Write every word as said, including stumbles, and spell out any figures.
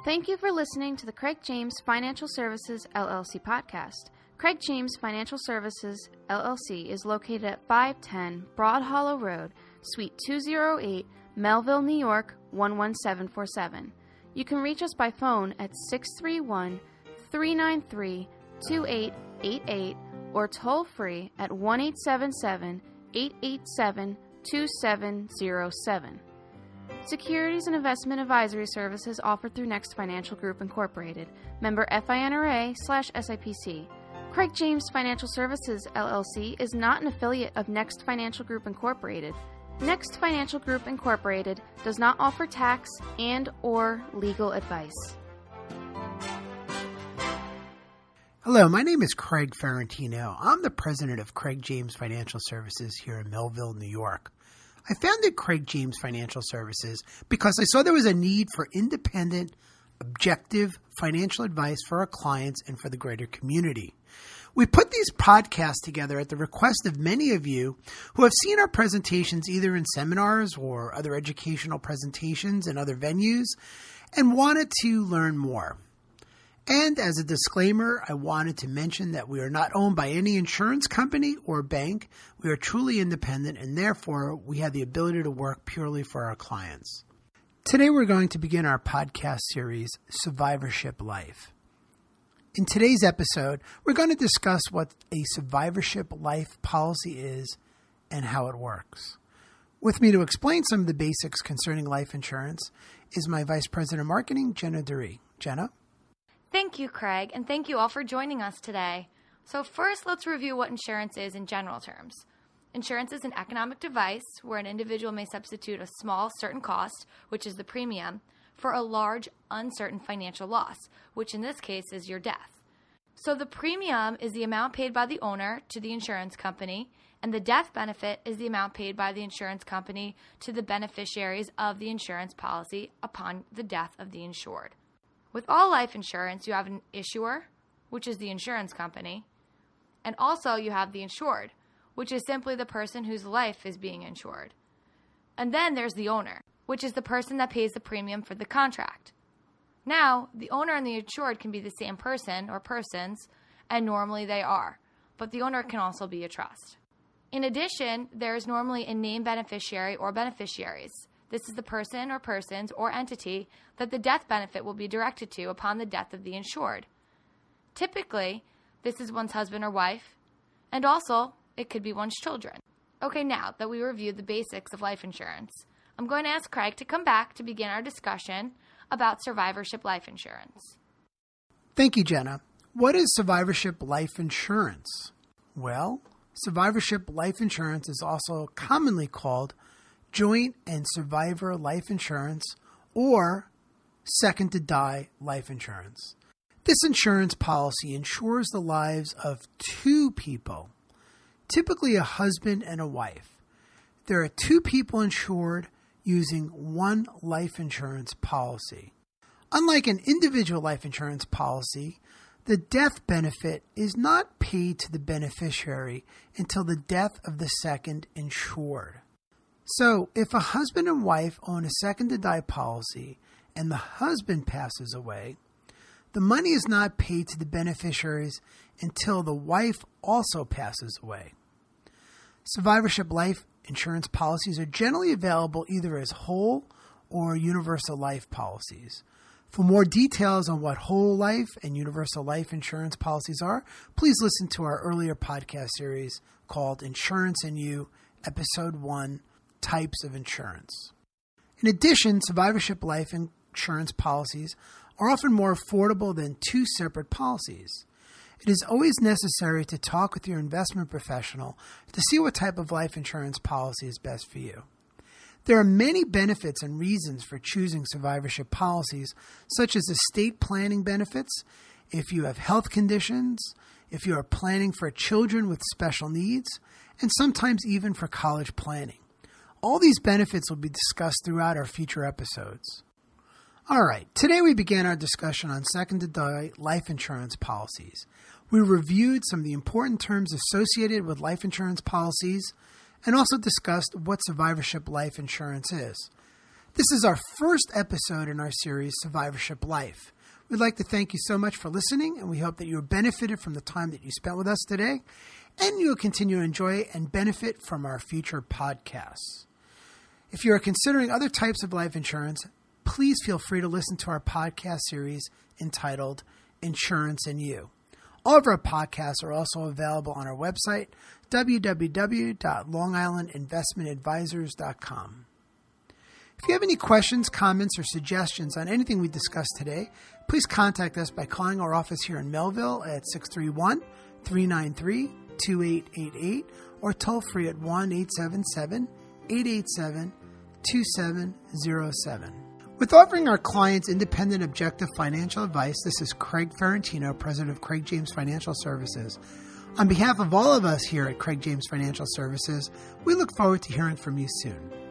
Thank you for listening to the Craig James Financial Services, L L C podcast. Craig James Financial Services, L L C is located at five ten Broad Hollow Road, Suite two oh eight, Melville, New York, one one seven four seven. You can reach us by phone at six three one, three nine three, two eight eight eight or toll free at one eight seven seven, eight eight seven, two seven zero seven. Securities and investment advisory services offered through Next Financial Group Incorporated, member FINRA slash SIPC. Craig James Financial Services, L L C is not an affiliate of Next Financial Group Incorporated. Next Financial Group Incorporated does not offer tax and or legal advice. Hello, my name is Craig Ferrantino. I'm the president of Craig James Financial Services here in Melville, New York. I founded Craig James Financial Services because I saw there was a need for independent, objective financial advice for our clients and for the greater community. We put these podcasts together at the request of many of you who have seen our presentations either in seminars or other educational presentations in other venues and wanted to learn more. And as a disclaimer, I wanted to mention that we are not owned by any insurance company or bank. We are truly independent, and therefore we have the ability to work purely for our clients. Today we're going to begin our podcast series, Survivorship Life. In today's episode, we're going to discuss what a survivorship life policy is and how it works. With me to explain some of the basics concerning life insurance is my Vice President of Marketing, Jenna Dury. Jenna? Thank you, Craig, and thank you all for joining us today. So first, let's review what insurance is in general terms. Insurance is an economic device where an individual may substitute a small certain cost, which is the premium, for a large uncertain financial loss, which in this case is your death. So the premium is the amount paid by the owner to the insurance company, and the death benefit is the amount paid by the insurance company to the beneficiaries of the insurance policy upon the death of the insured. With all life insurance, you have an issuer, which is the insurance company, and also you have the insured, which is simply the person whose life is being insured. And then there's the owner, which is the person that pays the premium for the contract. Now, the owner and the insured can be the same person or persons, and normally they are, but the owner can also be a trust. In addition, there is normally a named beneficiary or beneficiaries. This is the person or persons or entity that the death benefit will be directed to upon the death of the insured. Typically, this is one's husband or wife, and also it could be one's children. Okay, now that we reviewed the basics of life insurance, I'm going to ask Craig to come back to begin our discussion about survivorship life insurance. Thank you, Jenna. What is survivorship life insurance? Well, survivorship life insurance is also commonly called joint and survivor life insurance, or second to die life insurance. This insurance policy insures the lives of two people, typically a husband and a wife. There are two people insured using one life insurance policy. Unlike an individual life insurance policy, the death benefit is not paid to the beneficiary until the death of the second insured. So, if a husband and wife own a second-to-die policy and the husband passes away, the money is not paid to the beneficiaries until the wife also passes away. Survivorship life insurance policies are generally available either as whole or universal life policies. For more details on what whole life and universal life insurance policies are, please listen to our earlier podcast series called Insurance and You, Episode one, Types of Insurance. In addition, survivorship life insurance policies are often more affordable than two separate policies. It is always necessary to talk with your investment professional to see what type of life insurance policy is best for you. There are many benefits and reasons for choosing survivorship policies, such as estate planning benefits, if you have health conditions, if you are planning for children with special needs, and sometimes even for college planning. All these benefits will be discussed throughout our future episodes. All right, today we began our discussion on second-to-die life insurance policies. We reviewed some of the important terms associated with life insurance policies and also discussed what survivorship life insurance is. This is our first episode in our series, Survivorship Life. We'd like to thank you so much for listening, and we hope that you have benefited from the time that you spent with us today, and you will continue to enjoy and benefit from our future podcasts. If you are considering other types of life insurance, please feel free to listen to our podcast series entitled Insurance and You. All of our podcasts are also available on our website, w w w dot long island investment advisors dot com. If you have any questions, comments, or suggestions on anything we discussed today, please contact us by calling our office here in Melville at six three one, three nine three, two eight eight eight or toll free at one eight seven seven, eight eight seven, two seven zero seven. With offering our clients independent, objective financial advice, this is Craig Ferrantino, President of Craig James Financial Services. On behalf of all of us here at Craig James Financial Services, we look forward to hearing from you soon.